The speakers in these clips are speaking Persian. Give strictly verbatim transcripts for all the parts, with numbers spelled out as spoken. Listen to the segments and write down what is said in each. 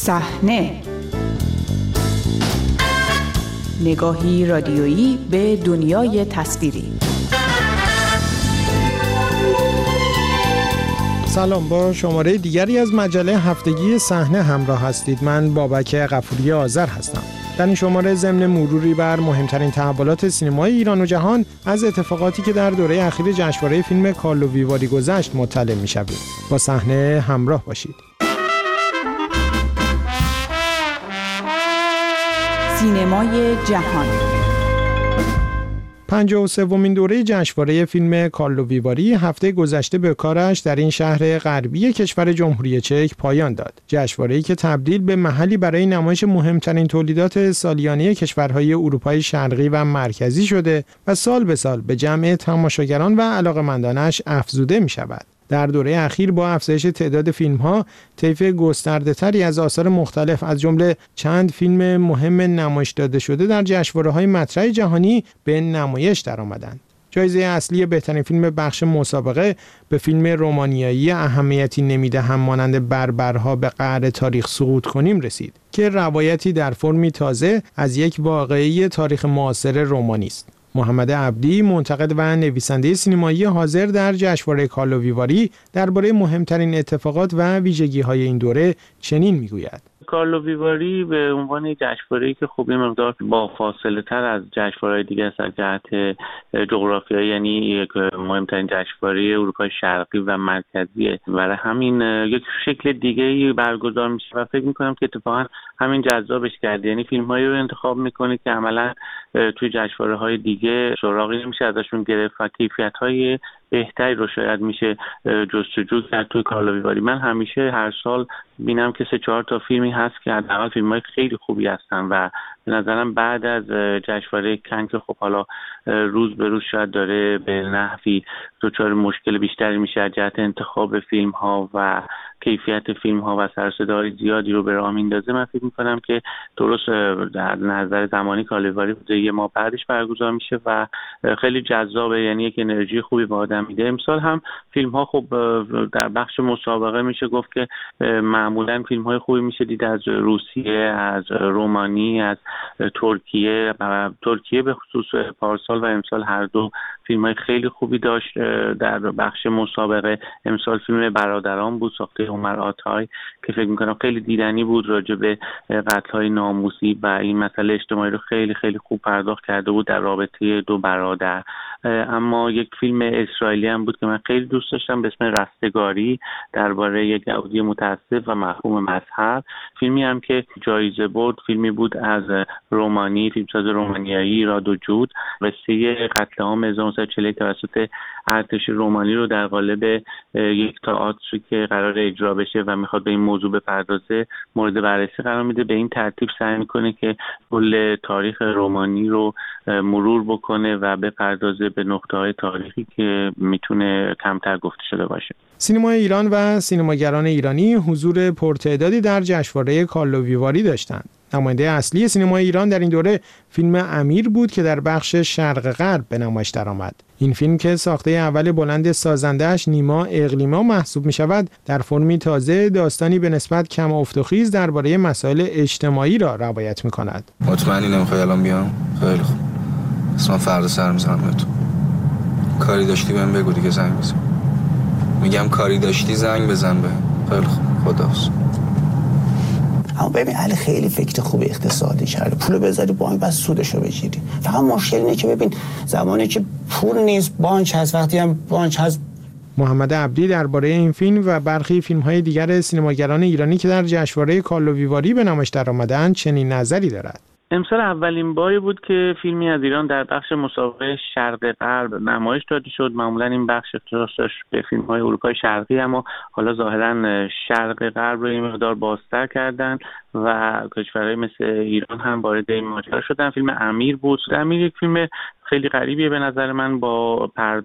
صحنه، نگاهی رادیویی به دنیای تصویری. سلام، با شماره دیگری از مجله هفتگی صحنه همراه هستید. من بابک غفوری آذر هستم. در این شماره ضمن مروری بر مهمترین تحولات سینمای ایران و جهان از اتفاقاتی که در دوره اخیر جشنواره فیلم کارلو ویواری گذشت مطلع می‌شوید. با صحنه همراه باشید. سینمای جهان. پنجاه و سومین دوره جشنواره فیلم کارلو ویواری هفته گذشته به کارش در این شهر غربی کشور جمهوری چک پایان داد. جشنواره‌ای که تبدیل به محلی برای نمایش مهمترین تولیدات سالیانه کشورهای اروپای شرقی و مرکزی شده و سال به سال به جمع تماشاگران و علاقه‌مندانش افزوده می‌شود. در دوره اخیر با افزایش تعداد فیلم‌ها، طیف گسترده‌تری از آثار مختلف از جمله چند فیلم مهم نمایش داده شده در جشنواره‌های مطرح جهانی به نمایش درآمدند. جایزه اصلی بهترین فیلم بخش مسابقه به فیلم رومانیایی اهمیتی نمی‌دهم مانند بربرها به قعر تاریخ سقوط کنیم رسید که روایتی در فرمی تازه از یک واقعه تاریخ معاصر رومانی است. محمد عبدی، منتقد و نویسنده سینمایی حاضر در جشنواره کارلو ویواری، درباره مهمترین اتفاقات و ویژگی‌های این دوره چنین می‌گوید: کارلو ویواری به عنوان جشنواره‌ای که خوب این مقدار با فاصله تر از جشنواره‌های دیگه است از جهت جغرافیایی، یعنی یک مهمترین جشنواره اروپای شرقی و مرکزیه، برای همین یک شکل دیگه‌ای برگزار میشه و فکر می‌کنم که اتفاقا همین جذابش کرده. یعنی فیلم‌هایی رو انتخاب می‌کنه که عملاً توی جشنواره‌های دیگه سراغی نمیشه ازشون گرفت و کیفیت‌های بهتری رو شاید میشه جستجو کرد توی کارلو ویواری. من همیشه هر سال بینم که سه چهار تا فیلمی هست که حداقل فیلم‌های خیلی خوبی هستن و به نظرم بعد از جشنواره کن که خب حالا روز به روز شاید داره به نحوی دچار مشکل بیشتری میشه از جهت انتخاب فیلم‌ها و کیفیت فیلم‌ها و سر و صداهای زیادی رو به راه میندازه، من فکر می‌کنم که درست در نظر زمانی کارلو ویواری یه ماه بعدش برگزار میشه و خیلی جذابه، یعنی یک انرژی خوبی به آدم میده. امسال هم فیلم‌ها خب در بخش مسابقه میشه گفت که معمولاً فیلم‌های خوبی میشه دید از روسیه، از رومانی، از ترکیه و ترکیه به خصوص پارسال و امسال هر دو فیلم‌های خیلی خوبی داشت در بخش مسابقه. امسال فیلم برادران بود ساخته عمر آتای که فکر می‌کنم خیلی دیدنی بود، راجع به قتل‌های ناموسی و این مسئله اجتماعی رو خیلی خیلی خوب پرداخت کرده بود در رابطه دو برادر. اما یک فیلم اسرائیلی هم بود که من خیلی دوست داشتم به اسم رستگاری، درباره یک یهودی متعصب و محکوم مذهب. فیلمی هم که جایزه برد فیلمی بود از رومانی، فیلمساز رومانیایی رادوجود، قصه قتل عام هزار و نهصد و چهل و یک توسط ارتش رومانی رو در قالب یک تئاتری که قرار اجرا بشه و میخواد به این موضوع بپردازه مورد بررسی قرار میده. به این ترتیب سعی میکنه که کل تاریخ رومانی رو مرور بکنه و بپردازه به نقطه‌های تاریخی که میتونه کمتر گفته شده باشه. سینمای ایران و سینماگران ایرانی حضور پرتعدادی در جشنواره کارلو ویواری داشتند. نماینده اصلی سینمای ایران در این دوره فیلم امیر بود که در بخش شرق غرب به نمایش درآمد. این فیلم که ساخته اول بلند سازنده‌اش نیما اقلیما محسوب می شود، در فرمی تازه داستانی به نسبت کم افت و خیز درباره مسائل اجتماعی را روایت می کند. مطمئنی نمیخوای الان بیام؟ خیلی خوب. اصلا فردا سر میزنم به تو. کاری داشتی بهم بگو دیگه زنگ بزن. میگم کاری داشتی زنگ بزن به. خیلی خوب. خداحافظ. اما ببین علی خیلی فکر خوب اقتصادی کرده، پول بذاری بانک بس سودشو بگیری. فقط مشکل اینه که ببین زمانی که پول نیست بانک هست، وقتی هم بانک هست. محمد عبدی درباره این فیلم و برخی فیلم‌های دیگر سینماگران ایرانی که در جشنواره کارلو ویواری به نمایش درآمدند چنین نظری دارد: امسال اولین باری بود که فیلمی از ایران در بخش مسابقه شرق غرب نمایش داده شد. معمولا این بخش اختصاص داشت به فیلم‌های اروپای شرقی، اما حالا ظاهراً شرق غرب رو این مقدار بازتر کردن و کشورهای مثل ایران هم وارد این ماجرا شدن. فیلم امیر بود. امیر یک فیلم خیلی غریبیه به نظر من، با پرداخت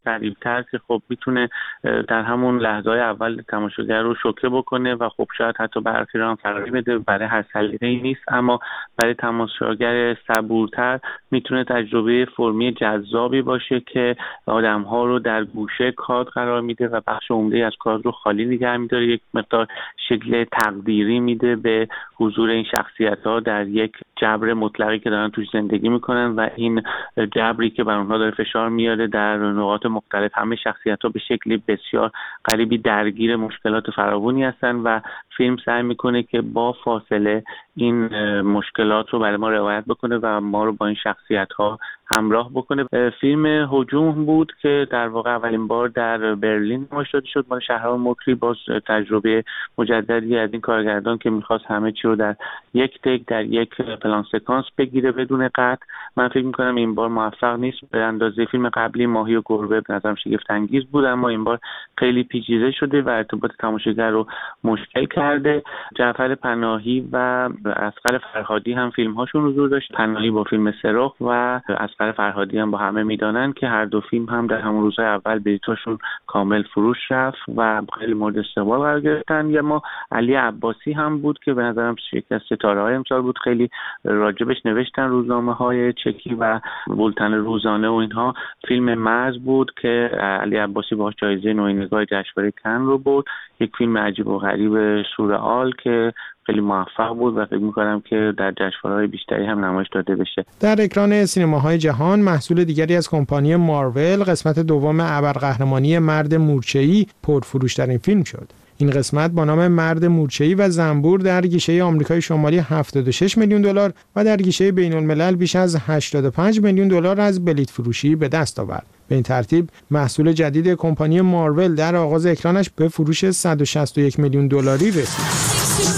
غریب‌تر که خب میتونه در همون لحظه‌های اول تماشاگر رو شوکه بکنه و خب شاید حتی برخی رو هم فراری بده. برای هر سلیقه‌ای نیست، اما برای تماشاگر صبورتر میتونه تجربه فرمی جذابی باشه که آدم‌ها رو در گوشه کادر قرار میده و بخش عمده از کادر رو خالی نگه می‌داره، یک مقدار شکل تقدیری میده به حضور این شخصیت‌ها در یک جبر مطلقی که دارن توش زندگی میکنن و این جبری که بر اونها داره فشار میاره در نقاط مختلف. همه شخصیت‌ها به شکلی بسیار غریبی درگیر مشکلات فراوانی هستن و فیلم سعی میکنه که با فاصله این مشکلات رو برای ما روایت بکنه و ما رو با این شخصیت‌ها همراه بکنه. فیلم هجوم بود که در واقع اولین بار در برلین نمایش داده شد، مال شهرام مکری، با تجربه مجددی از این کارگردان که میخواست همه چی رو در یک تک در یک پلان سکانس بگیره بدون قطع. من فکر میکنم این بار موفق نیست به اندازه فیلم قبلی ماهی و گربه، به نظرم شگفت انگیز بود، اما این بار خیلی پیچیده شده و ارتباط تماشاگر رو مشکل کرده. جعفر پناهی و اصغر فرهادی هم فیلم هاشون حضور داشت. پناهی با فیلم سرخ و اصغر فرهادی هم با همه میدانن که هر دو فیلم هم در همون روزهای اول بلیطاشون کامل فروش رفت و خیلی مورد استقبال قرار گرفتن. یا ما علی عباسی هم بود که به نظرم یکی از ستاره‌های امسال بود، خیلی راجبش نوشتن روزنامه‌های چکی و بولتن روزانه و اینها. فیلم مرز بود که علی عباسی باهاش جایزه نوینگاه جشنواره کن رو برد، یک فیلم عجیب و غریب سورئال که خیلی موفق بود و فکر می‌کنم که در جشنواره‌های بیشتری هم نمایش داده بشه. در اکران سینماهای جهان محصول دیگری از کمپانی مارول، قسمت دوم ابرقهرمانی مرد مورچه‌ای پرفروش‌ترین فیلم شد. این قسمت با نام مرد مورچه‌ای و زنبور در گیشه آمریکای شمالی هفتاد و شش میلیون دلار و در گیشه بین‌الملل بیش از هشتاد و پنج میلیون دلار از بلیط فروشی به دست آورد. به این ترتیب محصول جدید کمپانی مارول در آغاز اکرانش به فروش صد و شصت و یک میلیون دلاری رسید.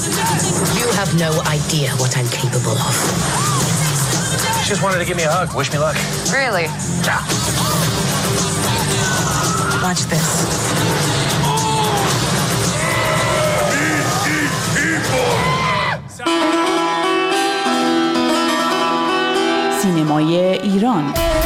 You have no idea what I'm capable of. She just wanted to give me a hug. Wish me luck. Really? Yeah. Watch this. سینمای ایران.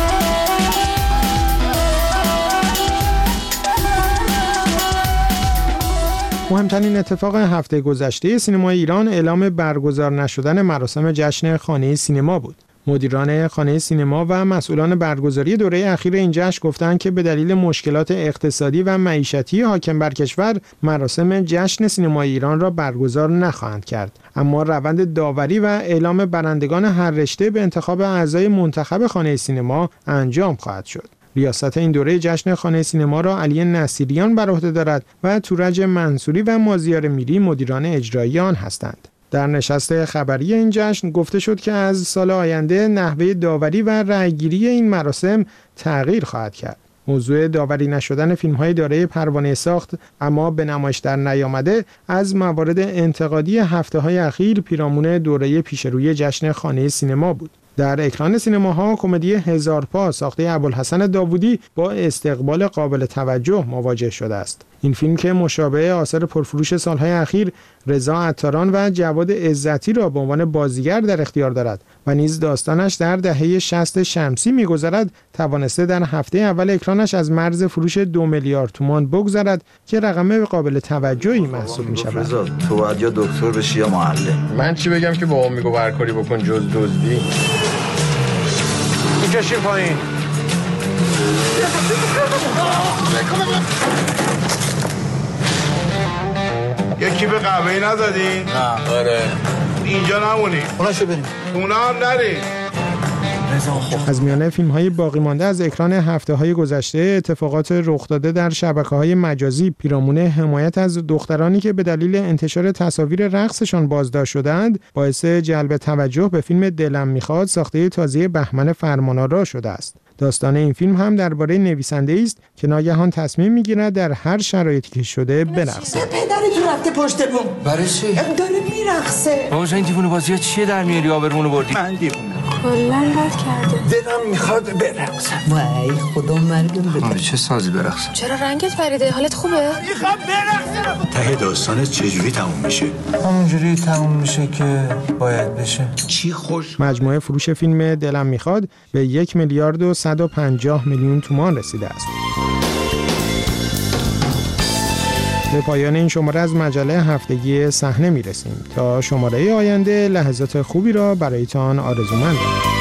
مهمترین اتفاق هفته گذشته سینمای ایران اعلام برگزار نشدن مراسم جشن خانه سینما بود. مدیران خانه سینما و مسئولان برگزاری دوره اخیر این جشن گفتند که به دلیل مشکلات اقتصادی و معیشتی حاکم بر کشور مراسم جشن سینمای ایران را برگزار نخواهند کرد. اما روند داوری و اعلام برندگان هر رشته به انتخاب اعضای منتخب خانه سینما انجام خواهد شد. ریاست این دوره جشن خانه سینما را علی نصیریان بر عهده دارد و تورج منصوری و مازیار میری مدیران اجرایی آن هستند. در نشست خبری این جشن گفته شد که از سال آینده نحوه داوری و رأیگیری این مراسم تغییر خواهد کرد. موضوع داوری نشدن فیلم‌های دارای پروانه ساخت اما به نمایش در نیامده از موارد انتقادی هفته‌های اخیر پیرامون دوره پیشروی جشن خانه سینما بود. در اکران سینماها کمدی هزار پا ساخته ابوالحسن داوودی با استقبال قابل توجه مواجه شده است. این فیلم که مشابه آثار پرفروش سالهای اخیر رضا عطاران و جواد عزتی را به عنوان بازیگر در اختیار دارد و نیز داستانش در دهه شصت شمسی می‌گذرد، توانسته در هفته اول اکرانش از مرز فروش دو میلیارد تومان بگذرد که رقم قابل توجهی محسوب می‌شود. تو باید یا دکتر بشی یا معلم. من چی بگم که بابام میگه هر کاری بکن جز دزدی. میکشیم پایین. یکی به قهوه‌ای نزدی؟ نه. آره. اینجا نمونی. خونه‌شو بریم. خونه هم نری. از میانه فیلم‌های باقی مانده از اکران هفته‌های گذشته، اتفاقات رخ داده در شبکه‌های مجازی پیرامون حمایت از دخترانی که به دلیل انتشار تصاویر رقصشان بازداشت شدند، باعث جلب توجه به فیلم دلم میخواد ساخته تازه بهمن فرمانآرا شده است. داستان این فیلم هم درباره نویسنده است که ناگهان تصمیم میگیرد در هر شرایطی که شده برقصه. پدرتون رفته پشت بوم. برای چی؟ داره میرقصه. بابا این دیوونه بازی‌ها چیه در میاری آبرمونو بردی؟ من دیوونه. کلاً رد کرده. دلم میخواد برقصم. وای خدا مرگم بده. چه سازی برقصم؟ چرا رنگت پریده؟ حالت خوبه؟ میخوام برقصم. ته داستان چجوری تموم میشه؟ همونجوری تموم میشه که باید بشه. چی خوش؟ مجموعه فروش فیلم دلم میخواد به یک میلیارد و صد و پنجاه میلیون تومان رسیده است. به پایان این شماره از مجله هفتگی صحنه میرسیم. تا شماره آینده لحظات خوبی را برایتان آرزومندم.